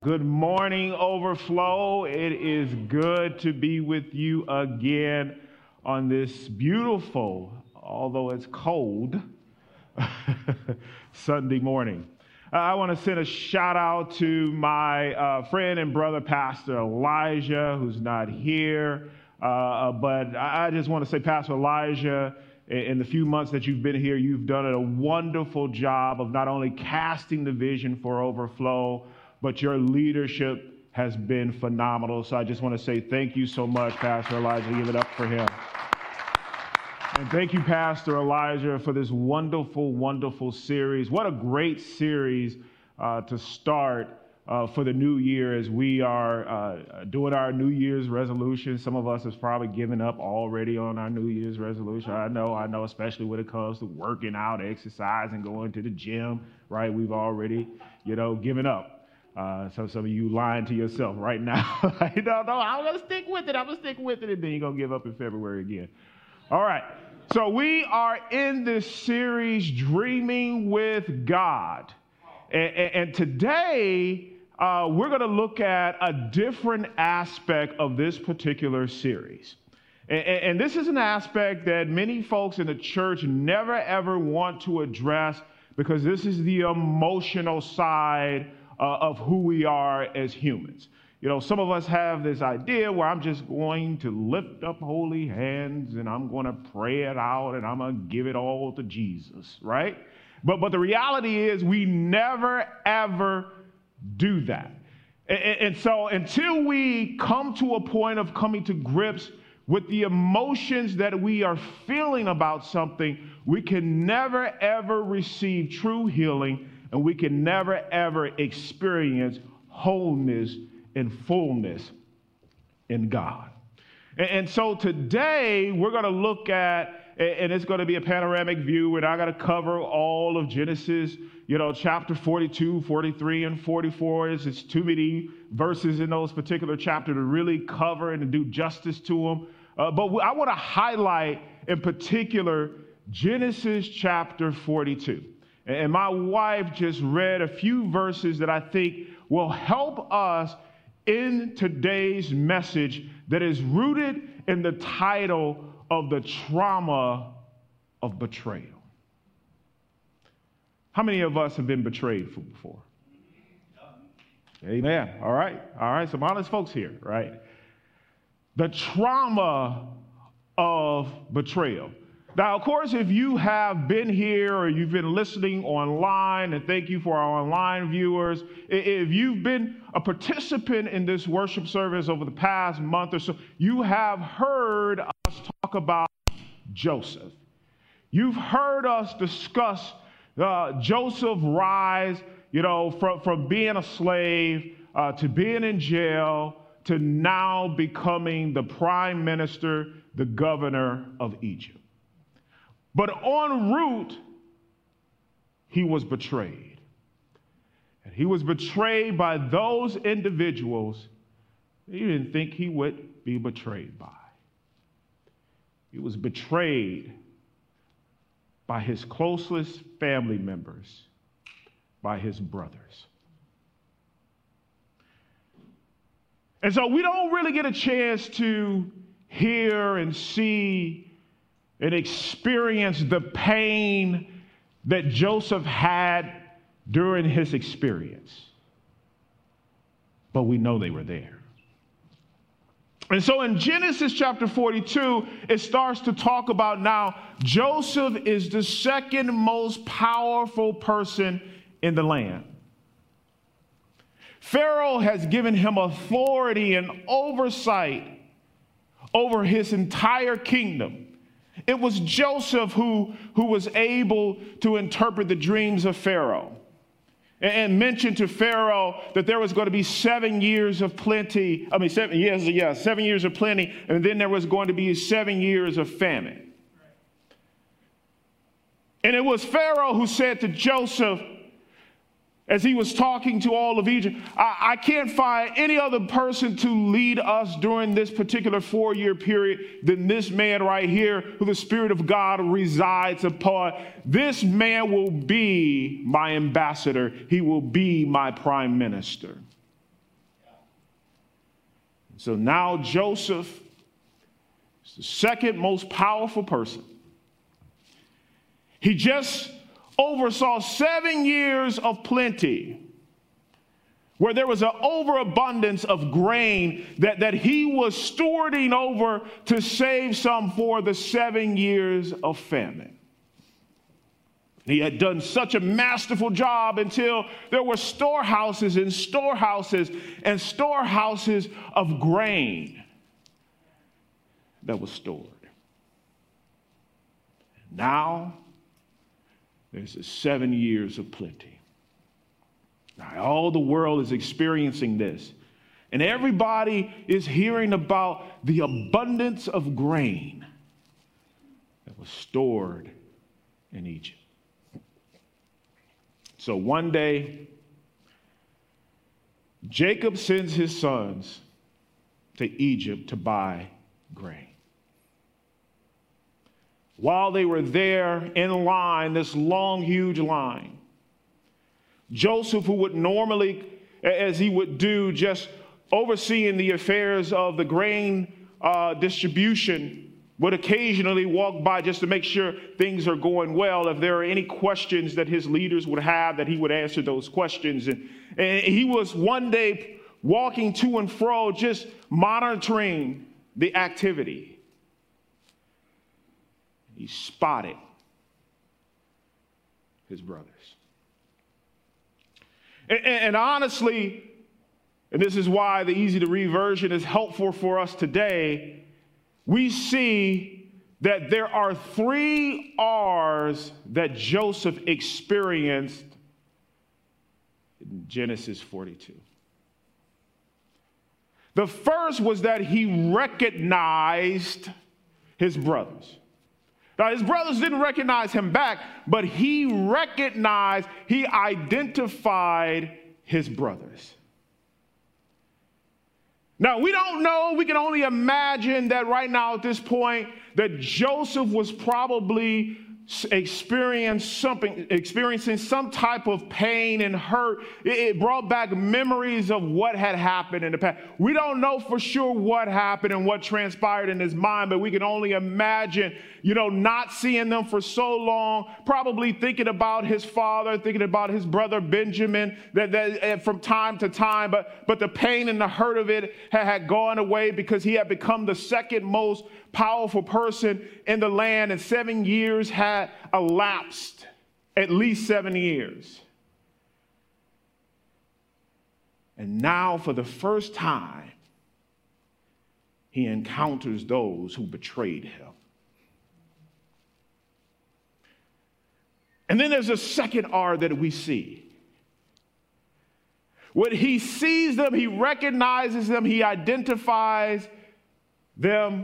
Good morning, Overflow. It is good to be with you again on this beautiful, although it's cold, Sunday morning. I want to send a shout out to my friend and brother, Pastor Elijah, who's not here. But I just want to say, Pastor Elijah, in the few months that you've been here, you've done a wonderful job of not only casting the vision for Overflow, but your leadership has been phenomenal. So I just want to say thank you so much, Pastor Elijah. Give it up for him. And thank you, Pastor Elijah, for this wonderful, wonderful series. What a great series to start for the new year as we are doing our New Year's resolution. Some of us has probably given up already on our New Year's resolution. I know, especially when it comes to working out, exercising, going to the gym, right? We've already, given up. So some of you lying to yourself right now. No, I'm going to stick with it. And then you're going to give up in February again. All right. So we are in this series, Dreaming with God. And today, we're going to look at a different aspect of this particular series. And this is an aspect that many folks in the church never, ever want to address because this is the emotional side of who we are as humans. Some of us have this idea where I'm just going to lift up holy hands and I'm going to pray it out and I'm going to give it all to Jesus, right? But the reality is we never, ever do that. And so until we come to a point of coming to grips with the emotions that we are feeling about something, we can never, ever receive true healing, and we can never, ever experience wholeness and fullness in God. And so today, we're going to look at, and it's going to be a panoramic view. We're not going to cover all of Genesis, chapter 42, 43, and 44. It's too many verses in those particular chapters to really cover and to do justice to them. But I want to highlight, in particular, Genesis chapter 42. And my wife just read a few verses that I think will help us in today's message that is rooted in the title of the trauma of betrayal. How many of us have been betrayed before? Amen. All right. Some honest folks here, right? The trauma of betrayal. Now, of course, if you have been here or you've been listening online, and thank you for our online viewers, if you've been a participant in this worship service over the past month or so, you have heard us talk about Joseph. You've heard us discuss Joseph's rise, from being a slave to being in jail to now becoming the prime minister, the governor of Egypt. But en route, he was betrayed. And he was betrayed by those individuals he didn't think he would be betrayed by. He was betrayed by his closest family members, by his brothers. And so we don't really get a chance to hear and see and experience the pain that Joseph had during his experience. But we know they were there. And so in Genesis chapter 42, it starts to talk about now Joseph is the second most powerful person in the land. Pharaoh has given him authority and oversight over his entire kingdom. It was Joseph who was able to interpret the dreams of Pharaoh and mentioned to Pharaoh that there was going to be 7 years of plenty. 7 years of plenty, and then there was going to be 7 years of famine. And it was Pharaoh who said to Joseph, as he was talking to all of Egypt, I can't find any other person to lead us during this particular 4-year period than this man right here, who the Spirit of God resides upon. This man will be my ambassador. He will be my prime minister. So now Joseph is the second most powerful person. He just oversaw 7 years of plenty, where there was an overabundance of grain that he was stewarding over to save some for the 7 years of famine. He had done such a masterful job until there were storehouses and storehouses and storehouses of grain that was stored. Now, there's the 7 years of plenty. Now, all the world is experiencing this, and everybody is hearing about the abundance of grain that was stored in Egypt. So one day, Jacob sends his sons to Egypt to buy grain. While they were there in line, this long, huge line, Joseph, who would normally, as he would do, just overseeing the affairs of the grain distribution, would occasionally walk by just to make sure things are going well. If there are any questions that his leaders would have, that he would answer those questions. And he was one day walking to and fro, just monitoring the activity. He spotted his brothers. And honestly, and this is why the easy to read version is helpful for us today, we see that there are 3 R's that Joseph experienced in Genesis 42. The first was that he recognized his brothers. Now, his brothers didn't recognize him back, but he identified his brothers. Now, we don't know, we can only imagine that right now at this point that Joseph was probably experiencing some type of pain and hurt. It brought back memories of what had happened in the past. We don't know for sure what happened and what transpired in his mind, but we can only imagine, not seeing them for so long, probably thinking about his father, thinking about his brother Benjamin, that from time to time, but the pain and the hurt of it had gone away because he had become the second most powerful person in the land, and 7 years had elapsed, at least 7 years. And now, for the first time, he encounters those who betrayed him. And then there's a second R that we see. When he sees them, he recognizes them, he identifies them.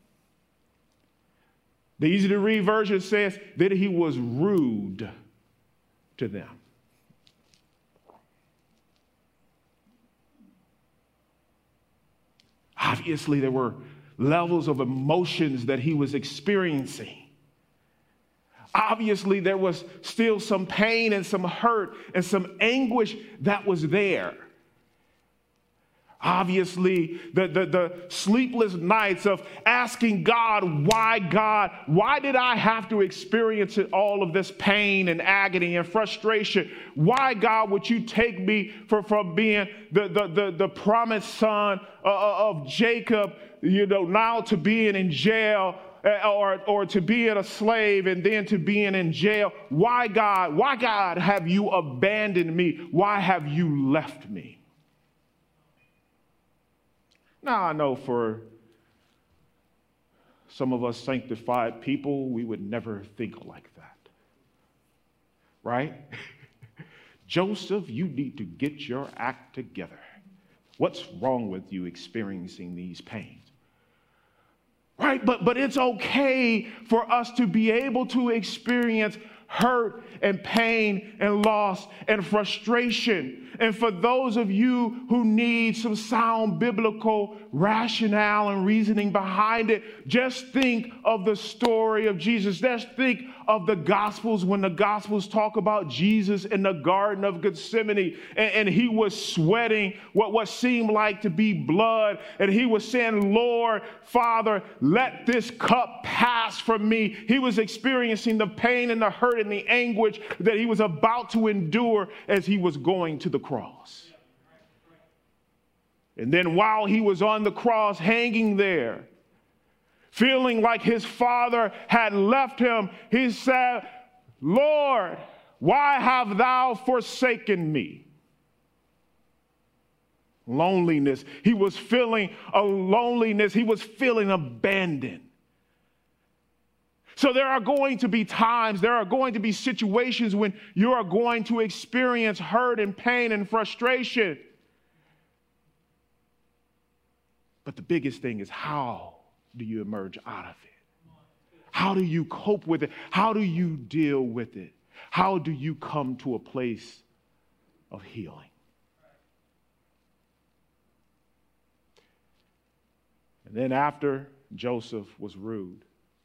The easy to read version says that he was rude to them. Obviously, there were levels of emotions that he was experiencing. Obviously, there was still some pain and some hurt and some anguish that was there. Obviously, the sleepless nights of asking God, why did I have to experience all of this pain and agony and frustration? Why, God, would you take me from being the promised son of Jacob, now to being in jail, or to being a slave and then to being in jail? Why, God, have you abandoned me? Why have you left me? Now, I know for some of us sanctified people, we would never think like that, right? Joseph, you need to get your act together. What's wrong with you experiencing these pains? Right? But it's okay for us to be able to experience hurt and pain and loss and frustration. And for those of you who need some sound biblical rationale and reasoning behind it, just think of the story of Jesus. Just think of the Gospels when the Gospels talk about Jesus in the Garden of Gethsemane, and he was sweating what seemed like to be blood, and he was saying, Lord, Father, let this cup pass from me. He was experiencing the pain and the hurt and the anguish that he was about to endure as he was going to the cross. And then while he was on the cross hanging there, feeling like his Father had left him, he said, Lord, why have thou forsaken me? Loneliness. He was feeling a loneliness. He was feeling abandoned. So there are going to be times, there are going to be situations when you are going to experience hurt and pain and frustration. But the biggest thing is, how do you emerge out of it? How do you cope with it? How do you deal with it? How do you come to a place of healing? And then after Joseph was rude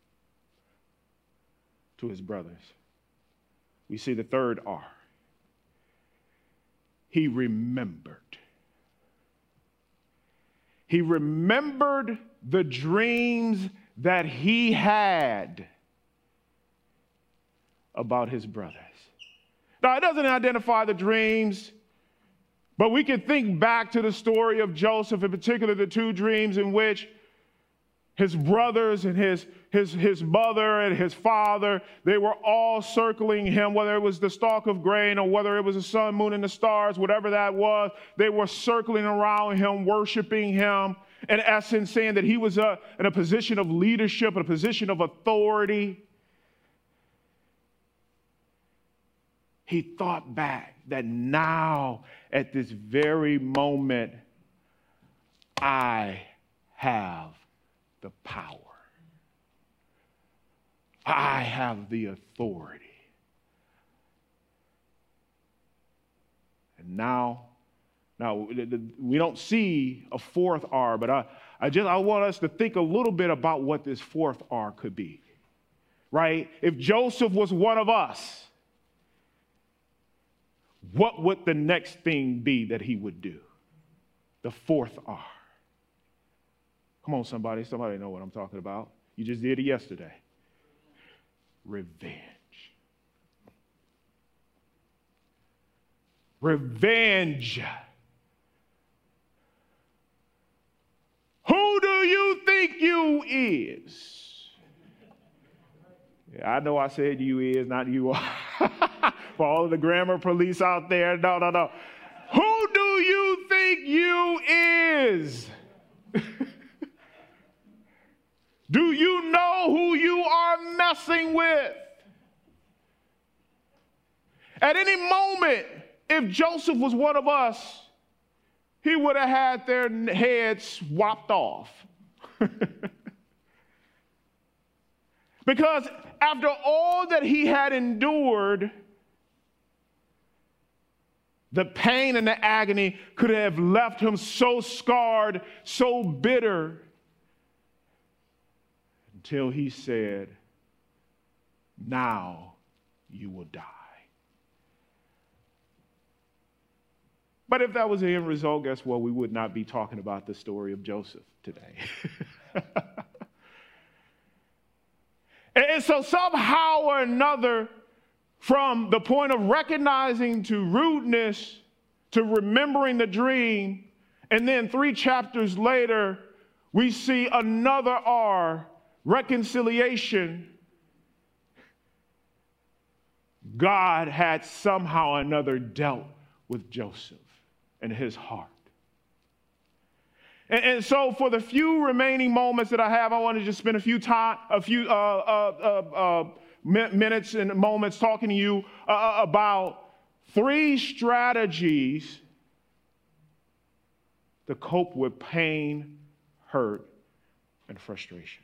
to his brothers, we see the third R. He remembered. He remembered the dreams that he had about his brothers. Now, it doesn't identify the dreams, but we can think back to the story of Joseph, in particular the two dreams in which his brothers and his mother and his father, they were all circling him, whether it was the stalk of grain or whether it was the sun, moon, and the stars, whatever that was, they were circling around him, worshiping him, in essence saying that he was in a position of leadership, a position of authority. He thought back that now, at this very moment, I have the power. I have the authority. And now we don't see a fourth R, but I want us to think a little bit about what this fourth R could be, right? If Joseph was one of us, what would the next thing be that he would do? The fourth R. Come on, somebody know what I'm talking about. You just did it yesterday. Revenge. Revenge. Who do you think you is? Yeah, I know I said you is, not you are. For all of the grammar police out there, no. Who do you think you is? Do you know who you are messing with? At any moment, if Joseph was one of us, he would have had their heads swapped off. Because after all that he had endured, the pain and the agony could have left him so scarred, so bitter, until he said, now you will die. But if that was the end result, guess what? We would not be talking about the story of Joseph today. And so somehow or another, from the point of recognizing to rudeness, to remembering the dream, and then 3 chapters later, we see another R, reconciliation. God had somehow or another dealt with Joseph and his heart. And so for the few remaining moments that I have, I want to just spend a few minutes and moments talking to you about 3 strategies to cope with pain, hurt, and frustration.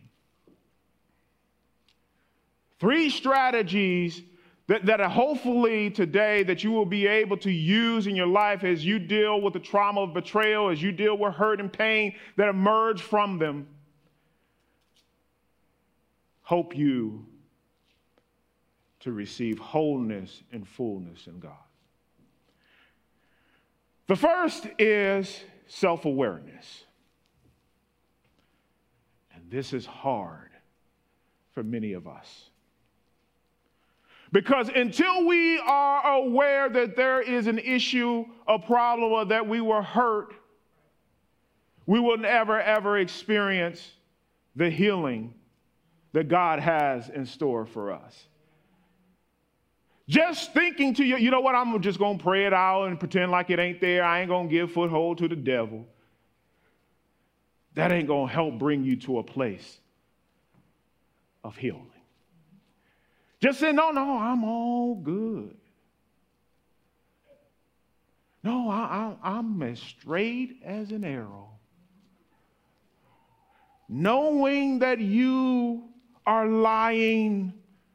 3 strategies that hopefully today that you will be able to use in your life as you deal with the trauma of betrayal, as you deal with hurt and pain that emerge from them. Hope you to receive wholeness and fullness in God. The first is self-awareness. And this is hard for many of us. Because until we are aware that there is an issue, a problem, or that we were hurt, we will never, ever experience the healing that God has in store for us. Just thinking to you know what, I'm just going to pray it out and pretend like it ain't there. I ain't going to give foothold to the devil. That ain't going to help bring you to a place of healing. Just say, no, I'm all good. No, I'm as straight as an arrow. Knowing that you are lying.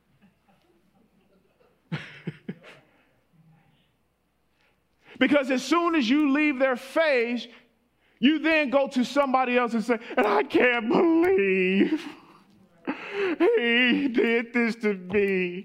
Because as soon as you leave their face, you then go to somebody else and say, and I can't believe he did this to me.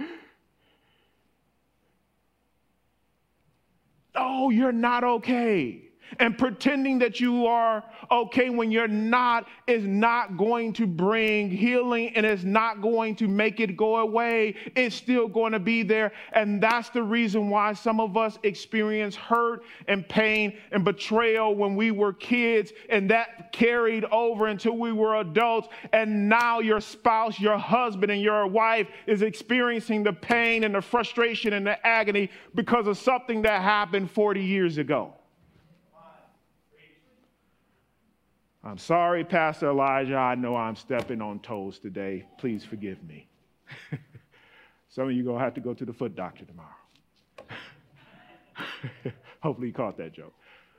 Oh, you're not okay. And pretending that you are okay when you're not is not going to bring healing, and it's not going to make it go away. It's still going to be there. And that's the reason why some of us experience hurt and pain and betrayal when we were kids, and that carried over until we were adults. And now your spouse, your husband, and your wife is experiencing the pain and the frustration and the agony because of something that happened 40 years ago. I'm sorry, Pastor Elijah. I know I'm stepping on toes today. Please forgive me. Some of you are going to have to go to the foot doctor tomorrow. Hopefully you caught that joke.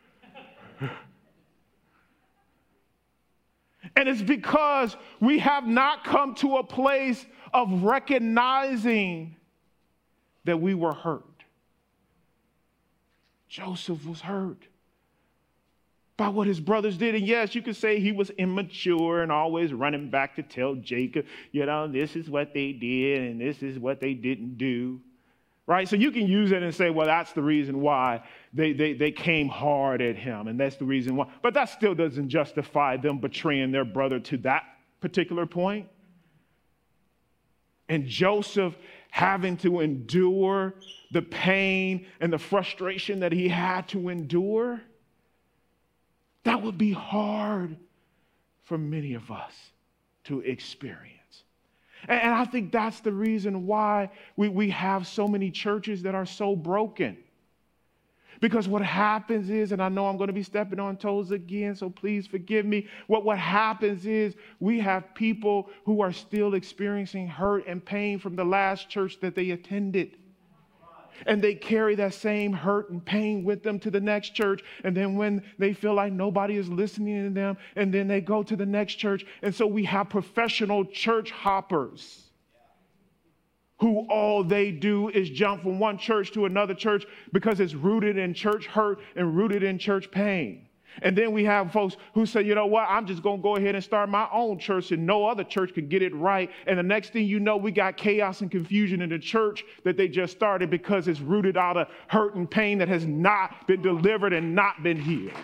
And it's because we have not come to a place of recognizing that we were hurt. Joseph was hurt by what his brothers did. And yes, you could say he was immature and always running back to tell Jacob, this is what they did and this is what they didn't do. Right? So you can use it and say, well, that's the reason why they came hard at him. And that's the reason why. But that still doesn't justify them betraying their brother to that particular point. And Joseph having to endure the pain and the frustration that he had to endure, that would be hard for many of us to experience. And I think that's the reason why we have so many churches that are so broken. Because what happens is, and I know I'm going to be stepping on toes again, so please forgive me. What happens is we have people who are still experiencing hurt and pain from the last church that they attended. And they carry that same hurt and pain with them to the next church. And then when they feel like nobody is listening to them, and then they go to the next church. And so we have professional church hoppers who all they do is jump from one church to another church because it's rooted in church hurt and rooted in church pain. And then we have folks who say, you know what, I'm just going to go ahead and start my own church and no other church could get it right. And the next thing you know, we got chaos and confusion in the church that they just started because it's rooted out of hurt and pain that has not been delivered and not been healed.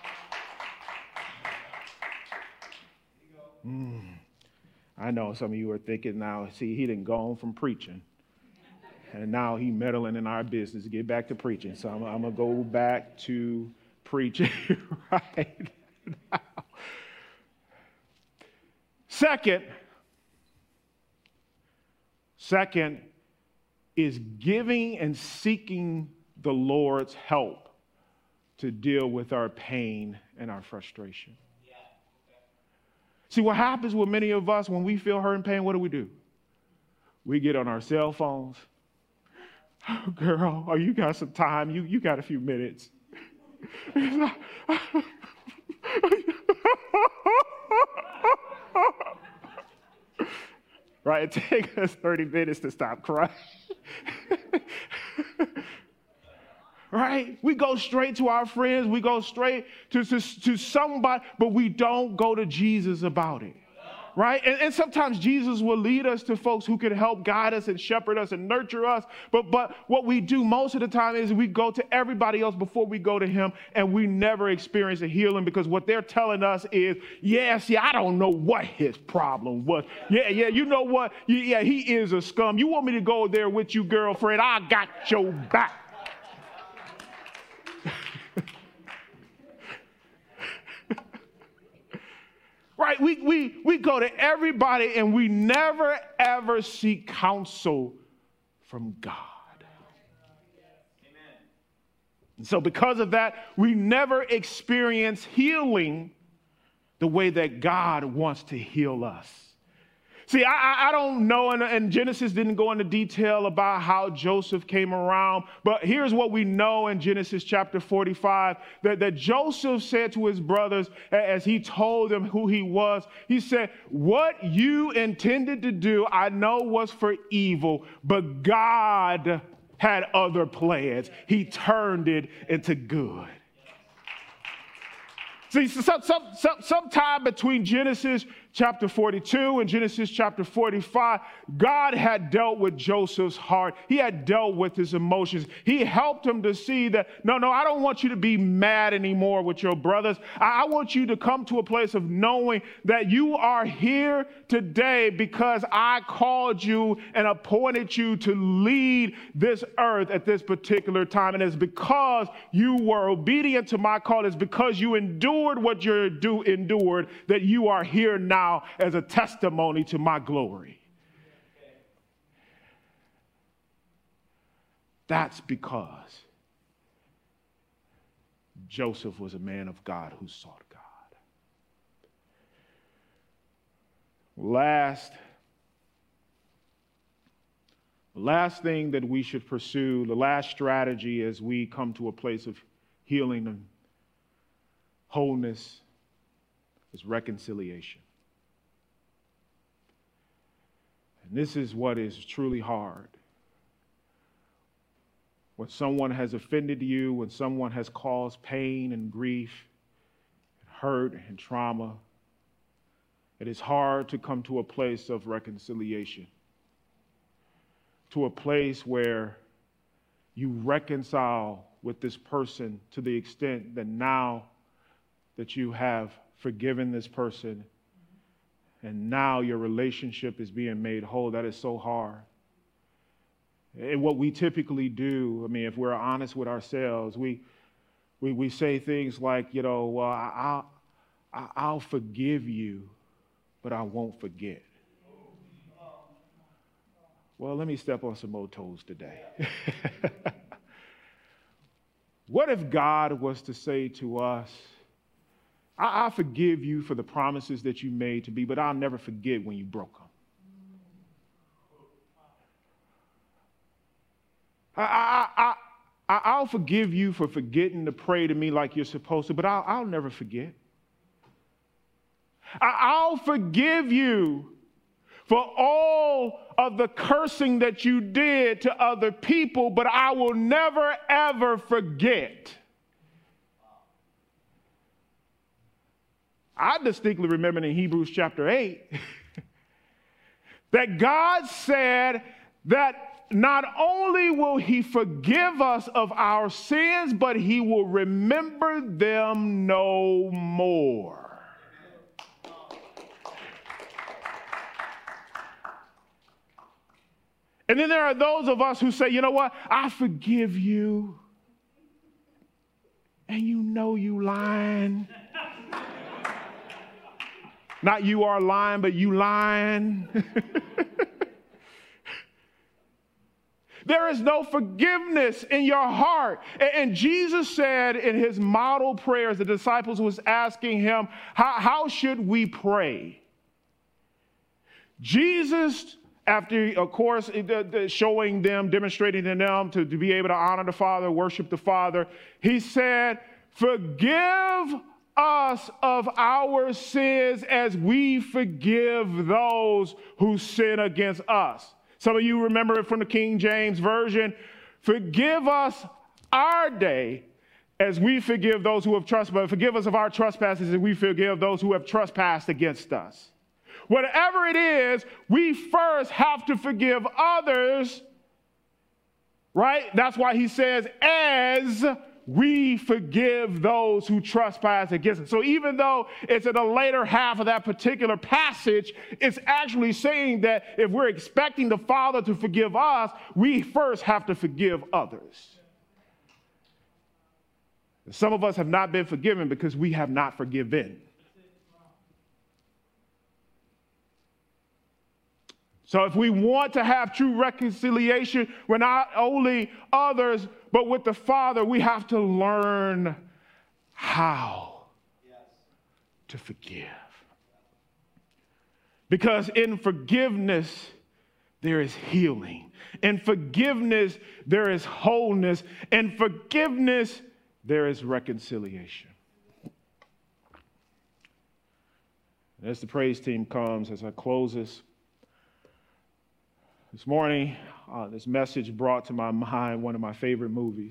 I know some of you are thinking now, see, he didn't go on from preaching. And now he meddling in our business. Get back to preaching. So I'm going to go back to preaching right now. Second is giving and seeking the Lord's help to deal with our pain and our frustration. See, what happens with many of us when we feel hurt and pain, what do? We get on our cell phones. Oh, girl, oh, you got some time. You got a few minutes. Right? It takes us 30 minutes to stop crying. Right? We go straight to our friends. We go straight to somebody, but we don't go to Jesus about it. right? And sometimes Jesus will lead us to folks who can help guide us and shepherd us and nurture us. But what we do most of the time is we go to everybody else before we go to him, and we never experience a healing because what they're telling us is, I don't know what his problem was. You know what? Yeah, he is a scum. You want me to go there with you, girlfriend? I got your back. Right, we go to everybody and we never, ever seek counsel from God. Amen. And so because of that, we never experience healing the way that God wants to heal us. See, I don't know, and Genesis didn't go into detail about how Joseph came around, but here's what we know in Genesis chapter 45, that Joseph said to his brothers as he told them who he was, he said, what you intended to do, I know was for evil, but God had other plans. He turned it into good. See, sometime between Genesis chapter 42 and Genesis chapter 45, God had dealt with Joseph's heart. He had dealt with his emotions. He helped him to see that, no, I don't want you to be mad anymore with your brothers. I want you to come to a place of knowing that you are here today because I called you and appointed you to lead this earth at this particular time. And it's because you were obedient to my call. It's because you endured what you endured that you are here now as a testimony to my glory. That's because Joseph was a man of God who sought God. Last thing that we should pursue, the last strategy as we come to a place of healing and wholeness is reconciliation. And this is what is truly hard. When someone has offended you, when someone has caused pain and grief, and hurt and trauma, it is hard to come to a place of reconciliation, to a place where you reconcile with this person to the extent that now that you have forgiven this person and now your relationship is being made whole. That is so hard. And what we typically do, if we're honest with ourselves, we say things like, well, I'll forgive you, but I won't forget. Well, let me step on some more toes today. What if God was to say to us, I forgive you for the promises that you made to me, but I'll never forget when you broke them. I'll forgive you for forgetting to pray to me like you're supposed to, but I'll never forget. I'll forgive you for all of the cursing that you did to other people, but I will never, ever forget. I distinctly remember in Hebrews chapter 8 that God said that not only will he forgive us of our sins, but he will remember them no more. And then there are those of us who say, you know what, I forgive you. And you know you lying. Not you are lying, but you lying. There is no forgiveness in your heart. And Jesus said in his model prayers, the disciples was asking him, how should we pray? Jesus, after, of course, showing them, demonstrating to them to be able to honor the Father, worship the Father, he said, forgive us of our sins as we forgive those who sin against us. Some of you remember it from the King James Version. Forgive us our day as we forgive those who have trespassed. Forgive us of our trespasses as we forgive those who have trespassed against us. whatever it is, we first have to forgive others, right? That's why he says, as we forgive those who trespass against us. So even though it's in the later half of that particular passage, it's actually saying that if we're expecting the Father to forgive us, we first have to forgive others. Some of us have not been forgiven because we have not forgiven. So if we want to have true reconciliation with not only others, but with the Father, we have to learn how to forgive. Because in forgiveness, there is healing. In forgiveness, there is wholeness. In forgiveness, there is reconciliation. And as the praise team comes, as I close this morning, this message brought to my mind one of my favorite movies.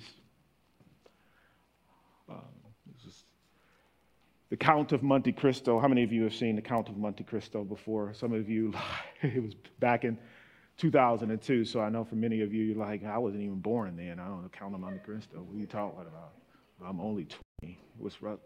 This is The Count of Monte Cristo. How many of you have seen The Count of Monte Cristo before? Some of you, it was back in 2002, so I know for many of you, you're like, I wasn't even born then. I don't know, Count of Monte Cristo. What are you talking about? I'm only 20. What's rough?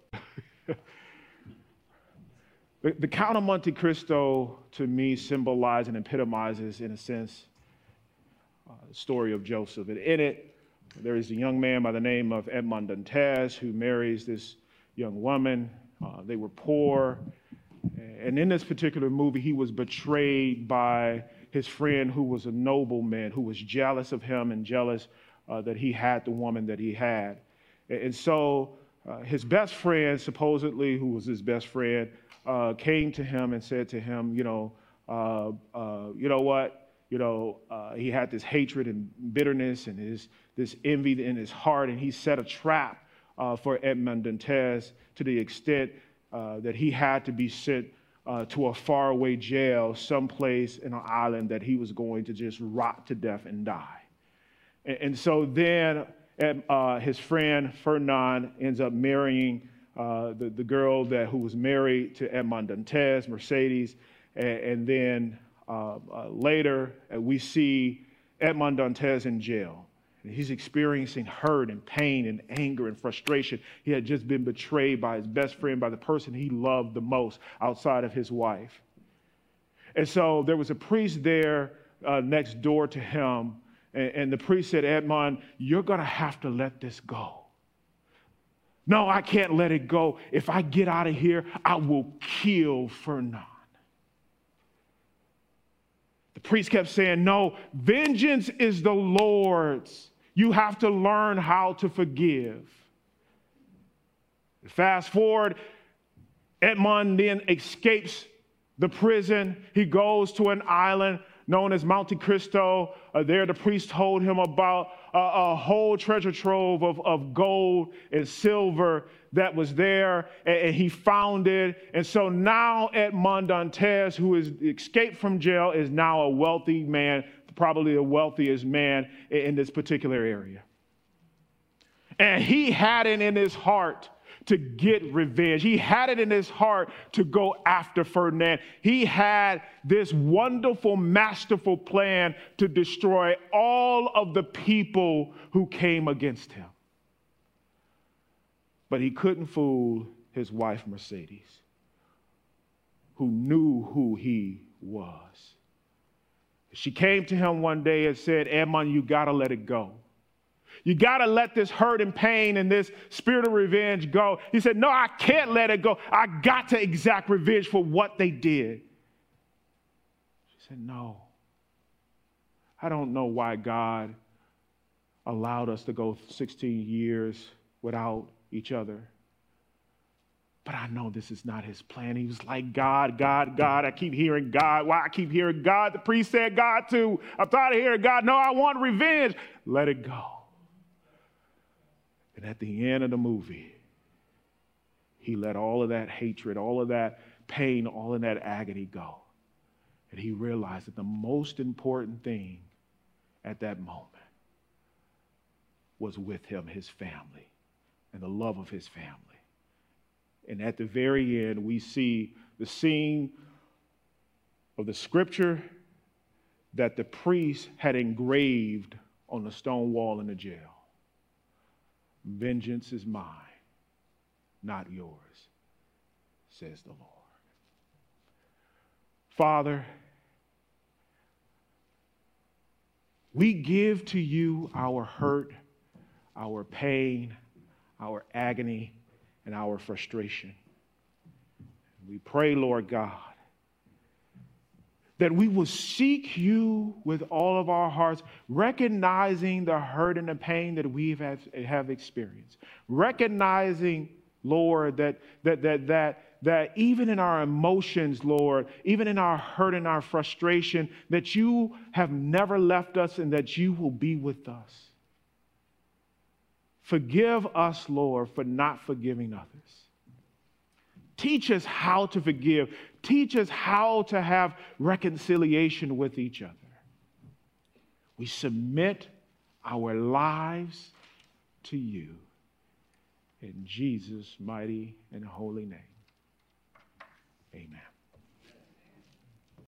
The Count of Monte Cristo, to me, symbolizes and epitomizes, in a sense, the story of Joseph. And in it, there is a young man by the name of Edmond Dantes who marries this young woman. They were poor. And in this particular movie, he was betrayed by his friend who was a nobleman, who was jealous of him and jealous that he had the woman that he had. And so his best friend, supposedly, who was his best friend, came to him and said to him, you know what? He had this hatred and bitterness and this envy in his heart, and he set a trap for Edmond Dantes to the extent that he had to be sent to a faraway jail, someplace in an island that he was going to just rot to death and die. And so then his friend Fernand ends up marrying the girl who was married to Edmond Dantes, Mercedes, and then later we see Edmond Dantes in jail. And he's experiencing hurt and pain and anger and frustration. He had just been betrayed by his best friend, by the person he loved the most outside of his wife. And so there was a priest there next door to him, and the priest said, Edmond, you're going to have to let this go. No, I can't let it go. If I get out of here, I will kill Fernand. The priest kept saying, no, vengeance is the Lord's. You have to learn how to forgive. Fast forward, Edmond then escapes the prison. He goes to an island known as Monte Cristo. There the priest told him about a whole treasure trove of gold and silver that was there, and he found it. And so now Edmond Dantes, who has escaped from jail, is now a wealthy man, probably the wealthiest man in this particular area. And he had it in his heart to get revenge. He had it in his heart to go after Fernand. He had this wonderful, masterful plan to destroy all of the people who came against him. But he couldn't fool his wife, Mercedes, who knew who he was. She came to him one day and said, Edmond, you got to let it go. You got to let this hurt and pain and this spirit of revenge go. He said, no, I can't let it go. I got to exact revenge for what they did. She said, no. I don't know why God allowed us to go 16 years without each other. But I know this is not his plan. He was like, God, God, God. I keep hearing God. Why I keep hearing God? The priest said God too. I'm tired of hearing God. No, I want revenge. Let it go. And at the end of the movie, he let all of that hatred, all of that pain, all of that agony go. And he realized that the most important thing at that moment was with him, his family, and the love of his family. And at the very end, we see the scene of the scripture that the priest had engraved on the stone wall in the jail. Vengeance is mine, not yours, says the Lord. Father, we give to you our hurt, our pain, our agony, and our frustration. We pray, Lord God, that we will seek you with all of our hearts, recognizing the hurt and the pain that we have experienced. Recognizing, Lord, that even in our emotions, Lord, even in our hurt and our frustration, that you have never left us and that you will be with us. Forgive us, Lord, for not forgiving others. Teach us how to forgive. Teach us how to have reconciliation with each other. We submit our lives to you in Jesus' mighty and holy name.